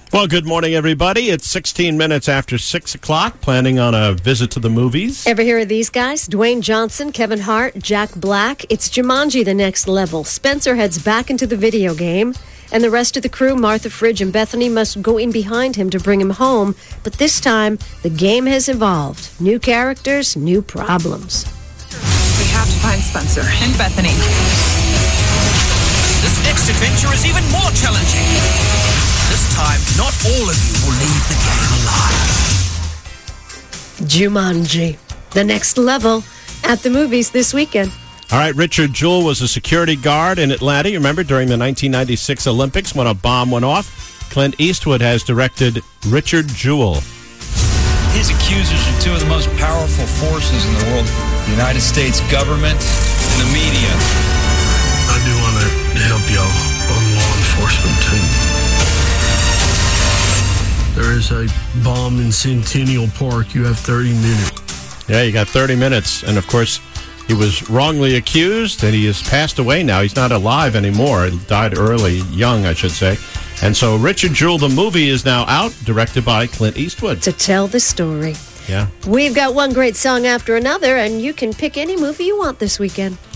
Well, good morning, everybody. It's 16 minutes after 6 o'clock, planning on a visit to the movies. Ever hear of these guys? Dwayne Johnson, Kevin Hart, Jack Black. It's Jumanji: The Next Level. Spencer heads back into the video game, and the rest of the crew, Martha, Fridge, and Bethany, must go in behind him to bring him home. But this time, the game has evolved. New characters, new problems. We have to find Spencer and Bethany. This next adventure is even more challenging. This time, not all of you will leave the game alive. Jumanji: The Next Level at the movies this weekend. All right, Richard Jewell was a security guard in Atlanta. You remember during the 1996 Olympics when a bomb went off? Clint Eastwood has directed Richard Jewell. His accusers are two of the most powerful forces in the world: the United States government and the media. I do want to help y'all on law enforcement too. There is a bomb in Centennial Park. You have 30 minutes. Yeah, you got 30 minutes. And, of course, he was wrongly accused, and he has passed away now. He's not alive anymore. He died early, young, I should say. And so Richard Jewell, the movie, is now out, directed by Clint Eastwood. To tell the story. Yeah. We've got one great song after another, and you can pick any movie you want this weekend.